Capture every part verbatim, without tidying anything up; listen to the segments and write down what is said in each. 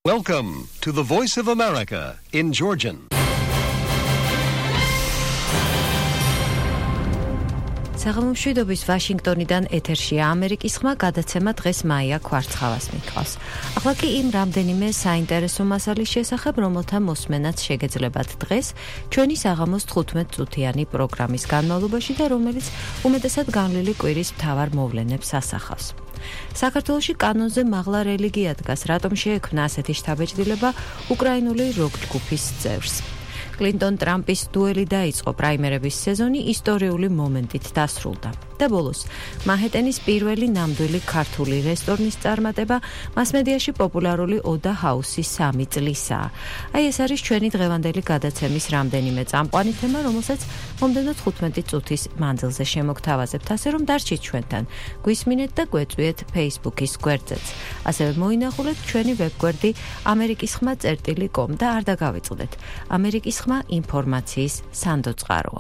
Welcome to the Voice of America in Georgian. საღამომშვიდობის ვაშინგტონიდან ეთერშია ამერიკის ხმა გადაცემა დღეს მაია კვარცხალას მითხოვს. ახლა კი იმ რამდენიმე საინტერესო მასალის შესახებ, რომელთა მოსმენაც შეგეძლებათ დღეს ჩვენი საღამოს თხუთმეტ წუთიანი პროგრამის განმავლობაში და რომელიც უმეტესად განვლილი კვირის მთავარ მოვლენებს ასახავს. საქართველოში კანონზე მაღლა რელიგია დგას, რატომ შეექმნა ასეთი შთაბეჭდილება უკრაინული როკ ჯგუფის წევრს. კლინტონ-ტრამპის დუელი დაიწყო, პრაიმერების სეზონი ისტორიული მომენტით დასრულდა. და ბოლოს, მანჰეტენის პირველი ნამდვილი ქართული რესტორნის წარმატება მასმედიაში პოპულარული ოდა ჰაუსის სამი წლისაა. აი ეს არის ჩვენი დღევანდელი გადაცემის რამდენიმე წამყვანი თემა, რომელსაც მომდევნო თხუთმეტი წუთის მანძილზე შემოგთავაზებთ, ასე რომ დარჩით ჩვენთან, გვისმინეთ და გვეწვიეთ Facebook-ის გვერდზეც. ასევე მოინახულეთ ჩვენი ვებგვერდი ამერიკის ხმა წერტილი კომ და არ დაგავიწყდეთ. ამერიკის ხმა ინფორმაციის სანდოწყაროა.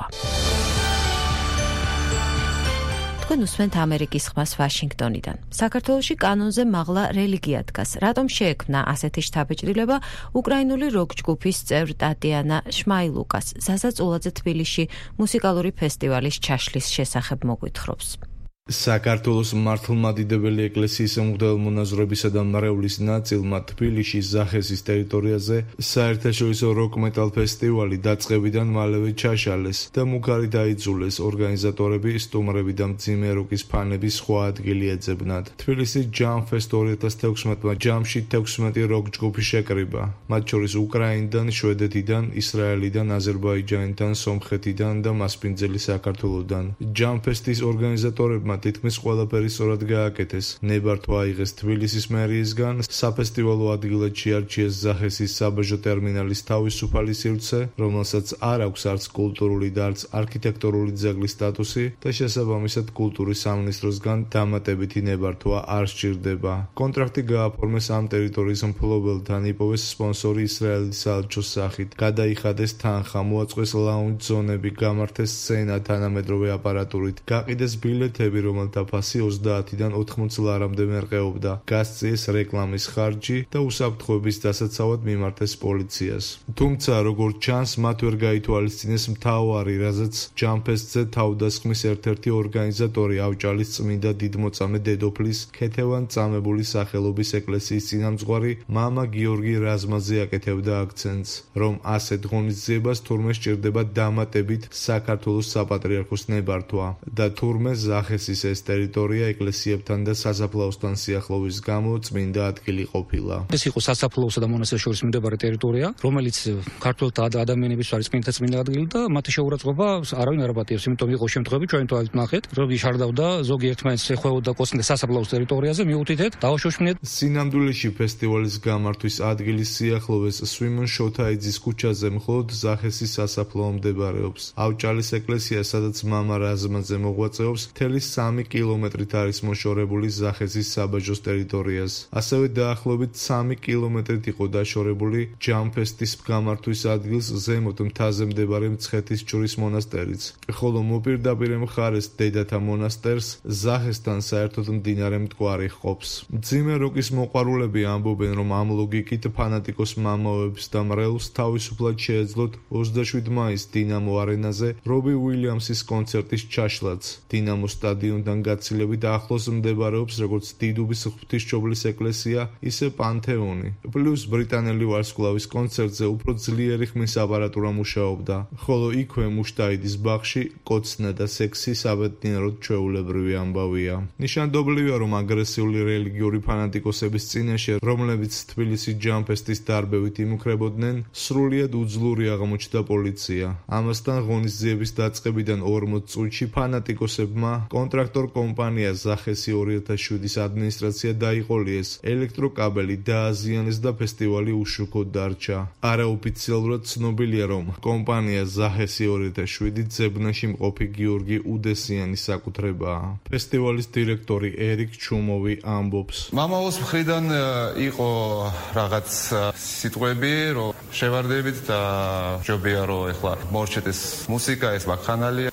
თქვენ უსმენთ ამერიკის ხმას ვაშინგტონიდან. საქართველოში კანონზე მაღლა რელიგია დგას. რატომ შეექმნა ასეთი შთაბეჭდილება უკრაინული როკ ჯგუფის წევრ ტატიანა შმაილუკას ზაზა წულაძე თბილისში მუსიკალური ფესტივალის ჩაშლის შესახებ მოგვითხრობს. საქართველოს მართლმადიდებელი ეკლესიის მღვდელმონაზრებისა და მარევლის ნაწილმა თბილისში ზახესის ტერიტორიაზე საერთაშორისო როკ-მეტალ ფესტივალი დაწყებიდან მალევე ჩაშალეს და მუქარი დაიძულეს. ორგანიზატორები სტუმრები და მძიმე როკის ფანები სხვა ადგილი ეძებნათ. თბილისის ჯამფესტ ორი ათას თექვსმეტმა ჯამში თექვსმეტი როკ ჯგუფი შეკრიბა, მათ შორის უკრაინიდან, შვედეთიდან, ისრაელიდან, აზერბაიჯანიდან, სომხეთიდან და მასპინძელი საქართველოდან. ჯამფესტის ორგანიზატორებმა თითქმის ყველაფერი სწორად გააკეთეს. ნებართვა აიღეს თბილისის მერიისგან, საფესტივალო ადგილად შეარჩიეს ზახესის საბაჟო ტერმინალის თავისუფალი სივრცე, რომელსაც არ აქვს არც კულტურული და არც არქიტექტურული ძეგლის სტატუსი და შესაბამისად კულტურის სამინისტროსგან დამატებითი ნებართვა არ სჭირდება. კონტრაქტი გააფორმეს ამ ტერიტორიის მფლობელთან, იპოვეს სპონსორი ისრაელის საელჩოს სახით, გადაიხადეს თანხა, მოაწყვეს ლაუნჯ ზონები, გამართეს სცენა თანამედროვე აპარატურით, გაყიდეს ბილეთები, რომელთა ფასი ოცდაათიდან ოთხმოცი ლარამდე მერყეობდა, გასწიეს რეკლამის ხარჯი და უსაფრთხოების დასაცავად მიმართეს პოლიციას. თუმცა, როგორც ჩანს, მათ ვერ გაითვალისწინეს მთავარი, რაზეც ჯამფესტზე თავდასხმის ერთ-ერთი ორგანიზატორი, ავჭალის წმინდა დიდმოწამე დედოფლის ქეთევან წამებული სახელობის ეკლესიის წინამძღვარი მამა გიორგი რაზმაძე აკეთებდა აქცენტს, რომ ასეთ ღონისძიებას თურმე სჭირდება დამატებით საქართველოს საპატრიარქოს ნებართვა და თურმე ზახესის ეს ტერიტორია ეკლესიებთან და სასაფლაოსთან სიახლოვის გამო წმინდა ადგილი ყოფილა. ეს იყო სასაფლაოსა და მონასტერს შორის მიმდებარე ტერიტორია, რომელიც ქართველთა ადამიანების არის წმინდა წმინდა ადგილი და მათი შეურაცხყოფა არავინ არ აპატიებს, იმიტომ იყო შემთხვევები ჩვენ თვალით ნახეთ, ზოგი შარდავდა, ზოგი ერთმანეთს ეხვეოდა კოსმოსის სასაფლაოს ტერიტორიაზე, მიუთითეთ, დავაშოშმინეთ. სინამდვილეში ფესტივალის გამართვის ადგილის სიახლოვეს სვიმონ შოთაიძის ქუჩაზე მხოლოდ ზახესის სასაფლაო მდებარეობს. ავჭალის ეკლესია, სადაც მამა რაზმაძე მოღვაწეობს, თელი სამი კილომეტრით არის მოშორებული ზახესის საბაჟოს ტერიტორიას. ასევე დაახლოებით სამი კილომეტრით იყო დაშორებული ჯამფესტის გამართვის ადგილს ზემოთ მთაზე მდებარე მცხეთისჯვრის მონასტერიც, ხოლო მოპირდაპირე მხარეს დედათა მონასტერს ზახესთან საერთოდ მდინარე მტკვარი ჰყოფს. მძიმე როკის მოყვარულები ამბობენ, რომ ამ ლოგიკით ფანატიკოს მამაოებს და მრევლს თავისუფლად შეეძლოთ ოცდაშვიდი მაისს დინამო არენაზე რობი უილიამსის კონცერტის ჩაშლაც. დინამოს სტადიონიდან გაცილებით ახლოს მდებარეობს როგორც დიდუბის ღვთისმშობლის ეკლესია, ისე პანთეონი. პლუს ბრიტანელი ვარსკვლავის კონცერტზე უფრო ძლიერი ხმის აპარატურა მუშაობდა, ხოლო იქვე მუშტაიდის ბაღში კოცნა და სექსი საბედნიეროდ ჩვეულებრივი ამბავია. ნიშანდობლივია, რომ აგრესიული რელიგიური ფანატიკოსების წინაშე, რომლებიც თბილისის ჯამფესტის დარბევით იმუქრებოდნენ, სრულიად უძლური აღმოჩნდა პოლიცია. ამასთან ღონისძიების დაწყებიდან ორმოც წუთში ფანატიკოსებმა კონტრაქტორ კომპანია ზახესი ორი ათას შვიდის ადმინისტრაცია დაიყოლიეს, ელექტროკაბელი დააზიანეს და ფესტივალი უშუქოდ დარჩა. არაოფიციალურად ცნობილია, რომ კომპანია ზახესი ორი ათას შვიდი ძებნაში მყოფი გიორგი უდესიანის საკუთრებაა. ფესტივალის დირექტორი ერიკ ჩუმოვი ამბობს. მამაოს მხრიდან იყო რაღაც სიტყვები, რომ შევარდებით და ჯობია, რომ ეხლა მორჩეთ ეს მუსიკა, ეს ვაკხანალია.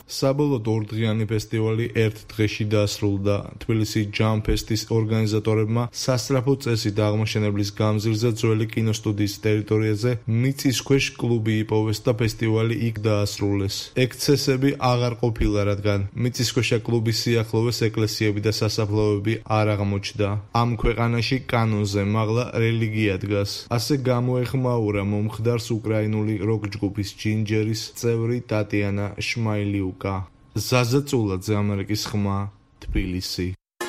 საბოლოოდ ორდღიანი ფესტივალი ერთ დღეში დასრულდა. თბილისი ჯამ ფესტის ორგანიზატორებმა სასწრაფო წესით აღმოჩენებლის გამზირზე ძველი კინოსტუდიის ტერიტორიაზე მიწისქვეშ კლუბი იპოვეს და ფესტივალი იქ დაასრულეს. ექსცესები აღარ ყოფილა, რადგან მიწისქვეშა კლუბის სიახლოვეს ეკლესიები და სასაფლაოები არ აღმოჩნდა. ამ ქვეყანაში კანონზე მაღლა რელიგია დგას. ასე გამოეხმაურა მომხდარს უკრაინული როკ ჯგუფის ჯინჯერის წევრი ტატიანა შმაილიუკა. ზაზა წულაძე, ამერიკის ხმა, თბილისი.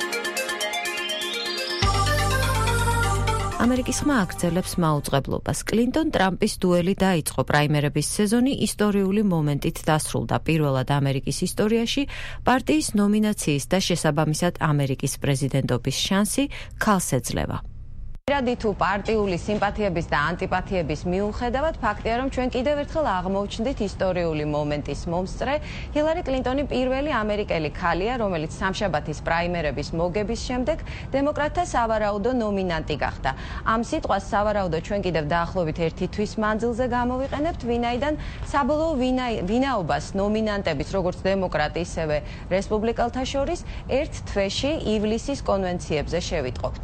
ამერიკის ხმა აგრძელებს მაუწყებლობას. კლინტონ-ტრამპის დუელი დაიწყო. პრაიმერების სეზონი ისტორიული მომენტით დასრულდა. პირველად ამერიკის ისტორიაში პარტიის ნომინაციის და შესაბამისად ამერიკის პრეზიდენტობის შანსი ქალს ეძლევა. პირადი თუ პარტიული სიმპათიების და ანტიპათიების მიუხედავად, ფაქტია, რომ ჩვენ კიდევ ერთხელ აღმოჩნდით ისტორიული მომენტის მომსწრე. ჰილარი კლინტონი პირველი ამერიკელი ქალია, რომელიც სამშაბათის პრაიმერების მოგების შემდეგ დემოკრატთა სავარაუდო ნომინანტი გახდა. ამ სიტყვას სავარაუდო ჩვენ კიდევ დაახლოებით ერთი თვის მანძილზე გამოვიყენებთ, ვინაიდან საბოლოო ვინაობას ნომინანტების, როგორც დემოკრატი, ისევე რესპუბლიკელთა შორის ერთ თვეში ივლისის კონვენციებზე შევიტყობთ.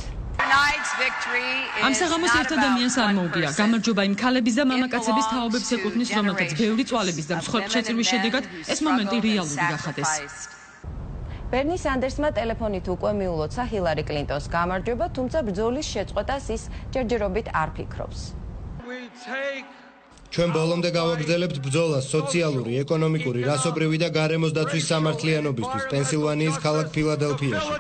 ამ საღამოს ერთ ადამიანს არ მოუგია. გამარჯობა იმ ქალების და მამაკაცების თაობებს ეკუთვნის, რომელთაც ბევრი წვალების და მსხვერპლ შეწირვის შედეგად ეს მომენტი რეალური გახადეს. ბერნი სანდერსმა ტელეფონით უკვე მიულოცა ჰილარი კლინტონს გამარჯვება, თუმცა ბრძოლის შეწყვეტას ის ჯერჯერობით არ ფიქრობს. ჩვენ ბოლომდე გავაგრძელებთ ბრძოლას სოციალური, ეკონომიკური, რასობრივი და გარემოს დაცვის სამართლიანობისთვის პენსილვანიის ქალაქ ფილადელფიაში.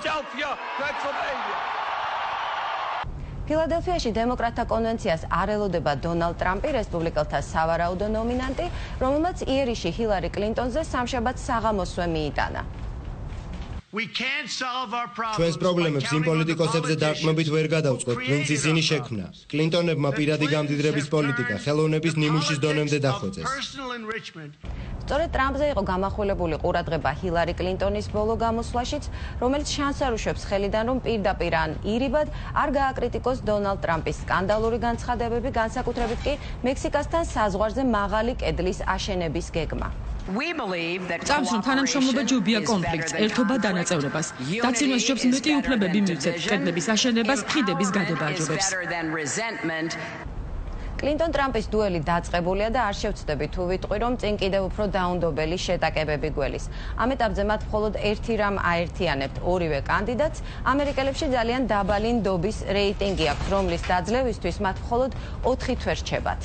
ფილადელფიაში დემოკრატთა კონვენციას არ ელოდება დონალდ ტრამპი, რესპუბლიკელთა სავარაუდო ნომინანტი, რომელმაც იერიში ჰილარი კლინტონზე სამშაბათს საღამოსვე მიიტანა. ჩვენს პრობლემებს იმ პოლიტიკოსებზე დარწმობით ვერ გადავწყვეტ, ვინც ისინი შექმნა. კლინტონებმა პირადი გამდიდრების პოლიტიკა ხელოვნების ნიმუშის დონემდე დახვეწეს. სწორედ ტრამპზე იყო გამახვილებული ყურადღება ჰილარი კლინტონის ბოლო გამოსვლაშიც, რომელიც შანსს არ უშვებს ხელიდან, რომ პირდაპირ ან ირიბად არ გააკრიტიკოს დონალდ ტრამპის სკანდალური განცხადებები, განსაკუთრებით კი მექსიკასთან საზღვარზე მაღალი კედლის აშენების გეგმა. წამს რომ თანამშრომლობა ჯობია კონფლიქტს, ერთობა დანაწევრებას. დაცინვას ჯობს მეტი უფლებები მივცეთ, კედლების აშენებას, ხიდების გადება აჯობებს. კლინტონ-ტრამპის დუელი დაწყებულია და არ შევცდები თუ ვიტყვი, რომ წინ კიდევ უფრო დაუნდობელი შეტაკებები გველის. ამ ეტაპზე მათ მხოლოდ ერთი რამ აერთიანებთ, ორივე კანდიდატს ამერიკელებში ძალიან დაბალი ნდობის რეიტინგი აქვს, რომლის დაძლევისთვის მათ მხოლოდ ოთხი თვე რჩებათ.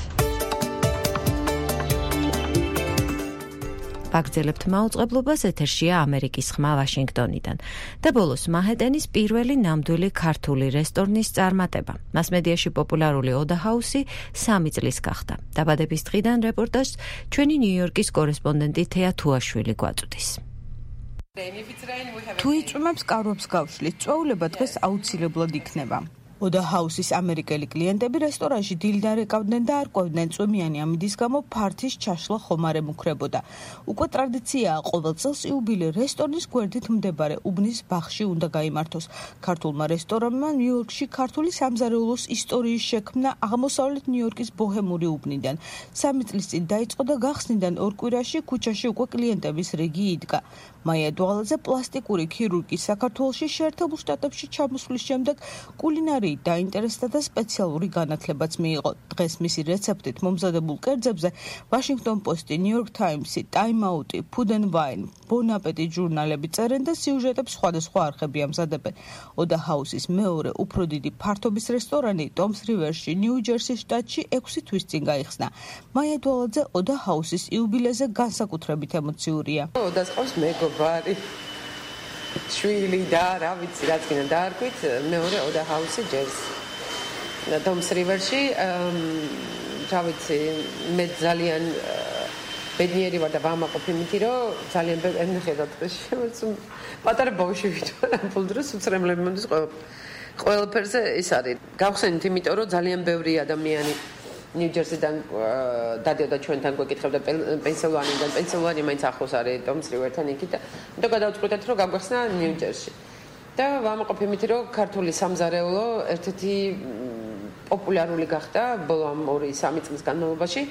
ვაგრძელებთ მაუწყებლობას, ეთერშია ამერიკის ხმა ვაშინგტონიდან. და ბოლოს მაჰეტენის პირველი ნამდვილი ქართული რესტორნის წარმატება. მასმედიაში პოპულარული ოდა ჰაუსი სამი წლის გახდა. დაბადების დღიდან რეპორტაჟს ჩვენი ნიუ-იორკის კორესპონდენტი თეა თუაშვილი გვაწვდის. თუ იწვიმებს კარვებს გავშლით, წვეულება დღეს აუცილებლად იქნება. ოდა ჰაუსის ამერიკელი კლიენტები რესტორანში დილიდან რეკავდნენ და არ ყვევდნენ წვიმიანი ამინდის გამო ფართის ჩაშლა ხომ არ ემუქრებოდა. უკვე ტრადიციაა ყოველ წელს იუბილე რესტორნის გვერდით მდებარე უბნის ბაღში უნდა გაიმართოს. ქართულმა რესტორანმა ნიუ-იორკში ქართული სამზარეულოს ისტორიის შექმნა აღმოსავლეთ ნიუ-იორკის ბოჰემური უბნიდან. სამი წლის წინ დაიწყო და გახსნიდან ორ კვირაში ქუჩაში უკვე კლიენტების რიგი იდგა. მაია დვალაძე პლასტიკური ქირურგის საქართველოში შეერთებულ შტატებში ჩამოსვლის შემდეგ კულინარი დაინტერესდა და სპეციალური განათლებაც მიიღო. დღეს მისი რეცეპტით მომზადებულ კერძებზე ვაშინგტონ პოსტი, ნიუ-იორკ ტაიმსი, ტაიმ აუტი, ფუდ ენდ ვაინ, ბონ აპეტი ჟურნალები წერენ და სიუჟეტებს სხვადასხვა არხები ამზადებენ. ოდა ჰაუსის მეორე უფრო დიდი ფართობის რესტორანი ტომს რივერში, ნიუ-ჯერსის შტატში ექვსი თვის წინ გაიხსნა. მაია დვალაძე ოდა ჰაუსის იუბილეზე განსაკუთრებით ემოციურია. ოდას ყავს მეგობარი შვილი და რა ვიცი რაც გინდა დაარქვით, მეორე ოდა ჰაუსი ჯერს ტომს რივერში. რა ვიცი, მე ძალიან ბედნიერი ვარ და ვამაყობ იმითი, რომ ძალიან ბევრი ხედავთ დღეში, პატარა ბავშვი ვარ, ამ დროს უცრემლები მომდის ყველაფერზე ის არის. გავხსენით, იმიტომ რომ ძალიან ბევრი ადამიანი ნიუ-ჯერსიდან დადიოდა ჩვენთან გვეკითხებდა პენსილვანიიდან. პენსილვანია მაინც ახლოს არის ტომს რივერთან იქით და და გადავწყვიტეთ, რომ გავხსნა ნიუ-ჯერსში. და ვამაყობ იმით, რომ ქართული სამზარეულო ერთ-ერთი პოპულარული გახდა ბოლო ორი სამი წლის განმავლობაში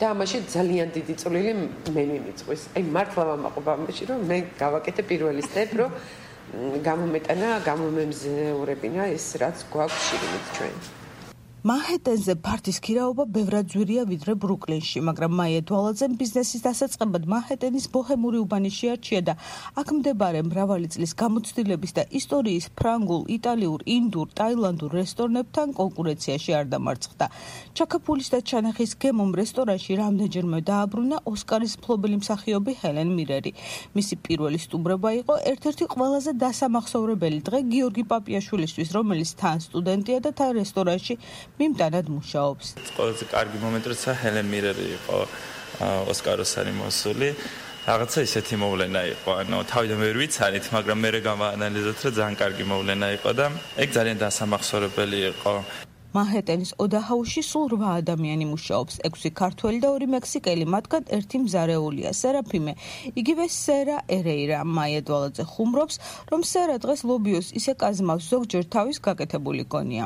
და ამაში ძალიან დიდი წვლილი მე მიმიწვის. აი მართლა ვამაყობ ამაში, რომ მე გავაკეთე პირველი სტეპ, რომ გამომეტანა, გამომემზეურებინა ეს რაც გვაქვს შიგნით ჩვენ. მანჰეტენზე ფართის ქირაობა ბევრად ძვირია ვიდრე ბრუკლინში, მაგრამ მაია დვალაძემ ბიზნესის დასაწყებად მანჰეტენის ბოჰემური უბანი შეარჩია და აქ მდებარე მრავალი წლის გამოცდილების და ისტორიის ფრანგულ, იტალიურ, ინდურ, ტაილანდურ რესტორნებთან კონკურენციაში არ დამარცხდა. ჩაკაფულის და ჩანახის გემომ რესტორანში რამდენჯერმე დააბრუნა ოსკარის მფლობელი მსახიობი ჰელენ მირერი. მისი პირველი სტუმრობა იყო ერთ-ერთი ყველაზე დასამახსოვრებელი დღე გიორგი პაპიაშვილისთვის, რომელიც თან სტუდენტია და თან რესტორანში მიმტანად მუშაობს. ყველაზე კარგი მომენტი როცა ჰელენ მირერი იყო ოსკაროსანი მოსული. რაღაცა ისეთი მოვლენა იყო. ანუ თავიდან ვერ ვიცანით, მაგრამ მე გავაანალიზეთ, რომ ძალიან კარგი მოვლენა იყო და ეგ ძალიან დასამახსოვრებელი იყო. მანჰეტენის ოდაჰაუსში სულ რვა ადამიანი მუშაობს, ექვსი ქართველი და ორი მექსიკელი, მათგან ერთი მზარეულია, სერაფიმე. იგივე სერა ერეირა. მაია დვალაძე ხუმრობს, რომ სერა დღეს ლობიოს ისე კაზმავს, ზოგჯერ თავის გაკეთებული გონია.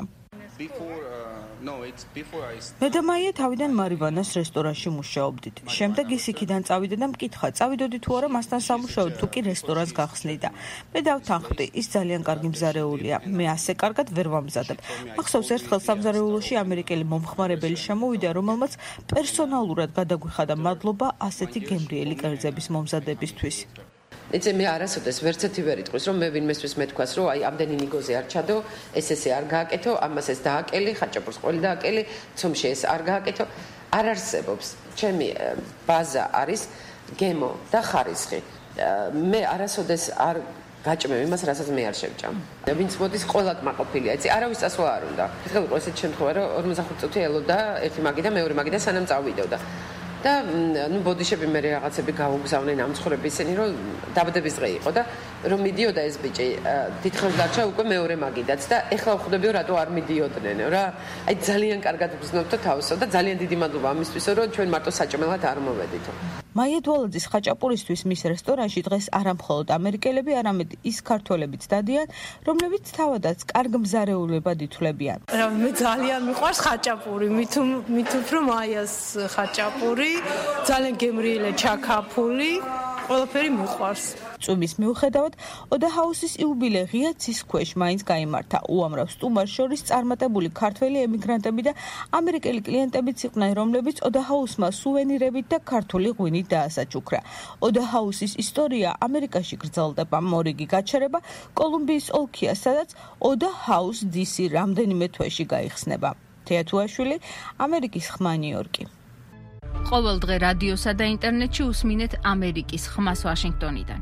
მე და მაია თავიდან მარიბანას რესტორანში მუშაობდით. შემდეგ ის იქიდან წავიდა და მკითხა, წავიდოდი თუ არა მასთან სამუშაოდ, თუ კი რესტორანს გახსნიდა. მე დავთანხმდი, ის ძალიან კარგი მზარეულია. მე ასე კარგად ვერ ვამზადებ. მახსოვს ერთხელ სამზარეულოში ამერიკელი მომხმარებელი შემოვიდა, რომელმაც პერსონალურად გადაგვიხადა მადლობა ასეთი გემრიელი კერძების მომზადებისთვის. იცი მე არასოდეს ვერცერთი ვერ იტყვის რომ მე ვინმესთვის მეთქვას რომ აი ამდენი მიგოზე არ ჩადო ეს ესე არ გააკეთო ამას ეს დააკელი ხაჭაპურს ყველი დააკელი ცომში ეს არ გააკეთო არ არსებობს ჩემი ბაზა არის გემო და ხარისხი მე არასოდეს არ გაჭმევ იმას რასაც მე არ შევჭამ ვინც მოდის ყველა კმაყოფილია იცი არავის წასვლა არ უნდა ეხლა ვიყო ესეთ შემთხვევა რომ ორმოცდახუთ წუთი ელოდა ერთი მაგი და მეორე მაგი და სანამ წავიდოდა და ნუ ბოდიშები მე რაღაცები გაუგზავნენ ამ ცხოვრების ისენი რომ დაბადების დღე იყო და რომ მიდიოდა ეს ბიჭი დიდხანს დარჩა უკვე მეორე მაგიდაც და ეხლა ვხვდებიო რატო არ მიდიოდნენ რა აი ძალიან კარგად ვგზნობთო თავსო და ძალიან დიდი მადლობა ამისთვისო რომ ჩვენ მარტო საჭმელად არ მოვედითო მაია დვალაძის ხაჭაპურისთვის მის რესტორანში დღეს არა მხოლოდ ამერიკელები, არამედ ის ქართველებიც დადიან, რომლებიც თავადაც კარგ მზარეულებად ითვლებიან. რა მე ძალიან მიყვარს ხაჭაპური, მით მით უფრო მაიას ხაჭაპური, ძალიან გემრიელი ჩაკაფული, ყველაფერი მიყვარს. წვიმის მიუხედავად, ოდაჰაუსის იუბილე ღია ცის ქვეშ მაინც გაიმართა. უამრავ სტუმარს შორის წარმატებული ქართველი ემიგრანტები და ამერიკელი კლიენტებიც იყვნენ, რომლებიც ოდაჰაუსმა სუვენირებით და ქართული ღვინით დაასაჩუქრა. ოდაჰაუსის ისტორია ამერიკაში გრძელდება. მორიგი გაჩერება კოლუმბიის ოლქია, სადაც ოდაჰაუს დისი რამდენიმე თვეში გაიხსნება. თეათუაშვილი, ამერიკის ხმა ნიუ-იორკი. ყოველ დღე რადიოსა და ინტერნეტში უსმინეთ ამერიკის ხმას ვაშინგტონიდან.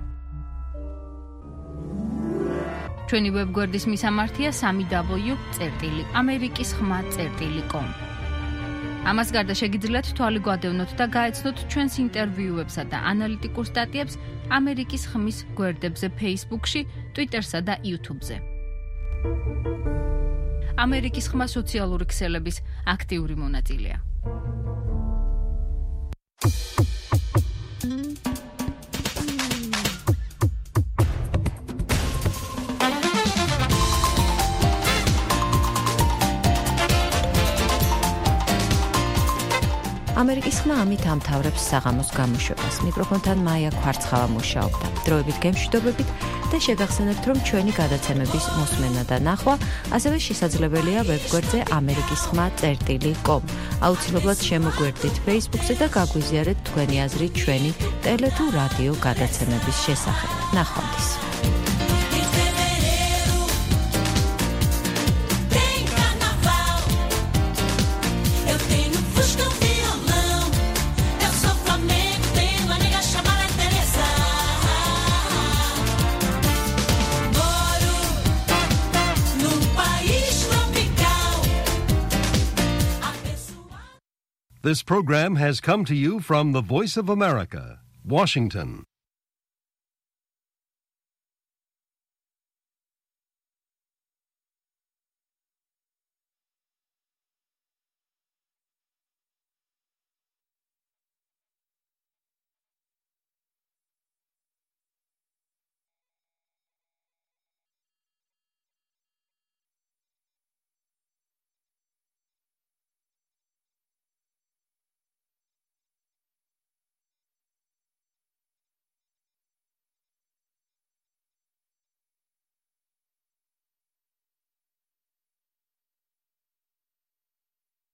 ჩვენი ვებგვერდის მისამართია სამი დაბლიუ წერტილი ამერიკის ხმა წერტილი კომ. ამას გარდა შეგიძლიათ თვალი გვადევნოთ და გაეცნოთ ჩვენს ინტერვიუებსა და ანალიტიკურ სტატიებს ამერიკის ხმის გვერდებზე Facebook-ში, Twitter-სა და YouTube-ზე. ამერიკის ხმა სოციალური ქსელების აქტიური მონაწილეა. ამერიკის ხმა ამით ამთავრებს საღამოს გამოშვებას. მიკროფონთან მაია ქვარცხავა მუშაობდა. დროებით გემშვიდობებით და შეგახსენებთ, რომ ჩვენი გადაცემების მოსმენა და ნახვა ასევე შესაძლებელია ვებგვერდზე ამერიკის ხმა წერტილი კომ. აუცილებლად შემოგვერდით Facebook-ზე და გაგვიზიარეთ თქვენი აზრი ჩვენი ტელე თუ რადიო გადაცემების შესახებ. ნახვამდის. This program has come to you from the Voice of America, Washington.